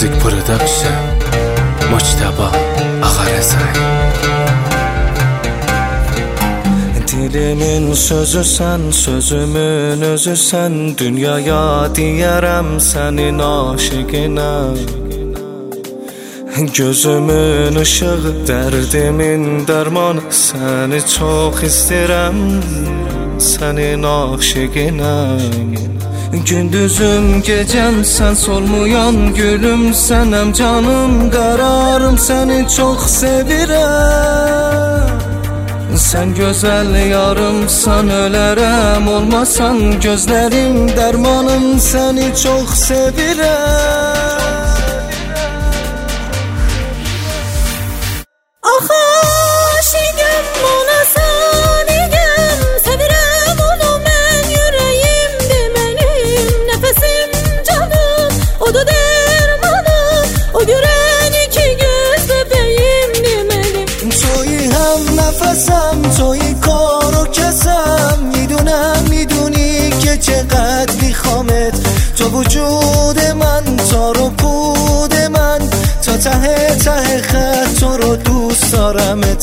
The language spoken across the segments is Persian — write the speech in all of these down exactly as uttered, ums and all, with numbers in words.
Music Production مجتبی آقارزایی. Dilimin sözü sen, sözümün özü sen. Dünyaya diyerem senin aşıkına. Gözümün ışığı, derdimin dermanı. Seni çok isterim, senin aşıkına. Gündüzüm gecem sen, solmayan gülüm senem. Canım kararım, seni çok sevirem. Sen güzel yarımsan, ölərəm. Olmasan gözlerim dermanım, seni çok sevirem. Axı aşığım ona sanigəm, sevirəm onu mən, yüreğimdir mənim, nəfəsim canım, odur dermanım, o görən iki göz bebeğimdir mənim. تویی هم نفسم، تویی کارو کسم، میدونم میدونی که چقدر میخوامت. تو وجود من، تار و پود من، تا ته ته خط تو رو دوست دارمت.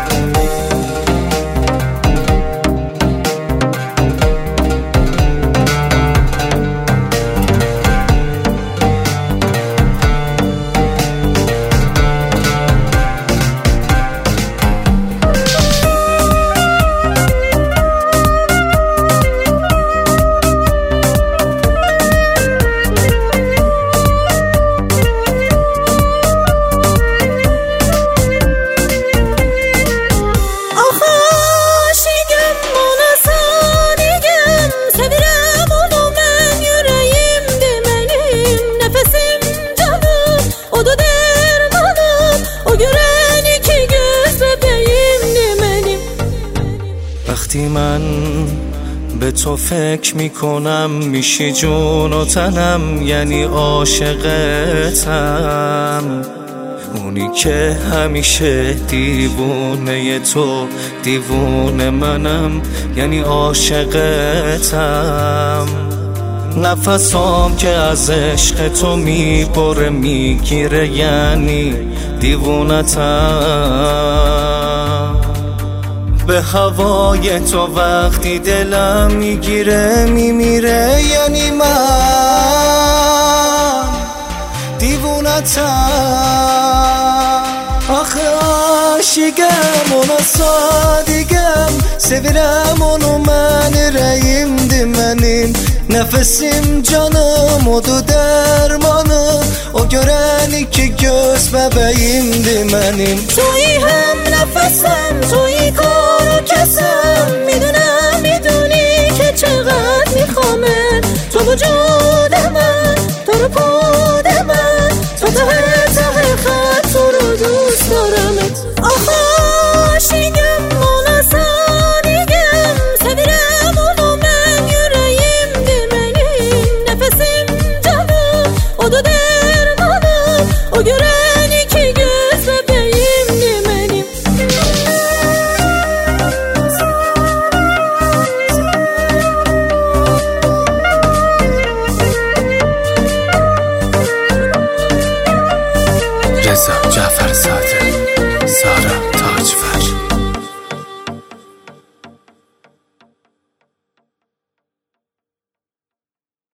وقتی من به تو فکر میکنم، میشی جون و تنم، یعنی عاشقتم. اونی که همیشه دیوونه تو، دیوونه منم، یعنی عاشقتم. نفسام که از عشق تو میبره میگیره، یعنی دیوونتم. به هوای تو وقتی دلم میگیره میمیره، یعنی من دیوونتم. آخه aşıkım ona sadigem, sevirem onu mən, yüreğimdir mənim, nefesim canım, odur dermanım, o gören iki göz bebeğimdir mənim. تویی هم نفسم،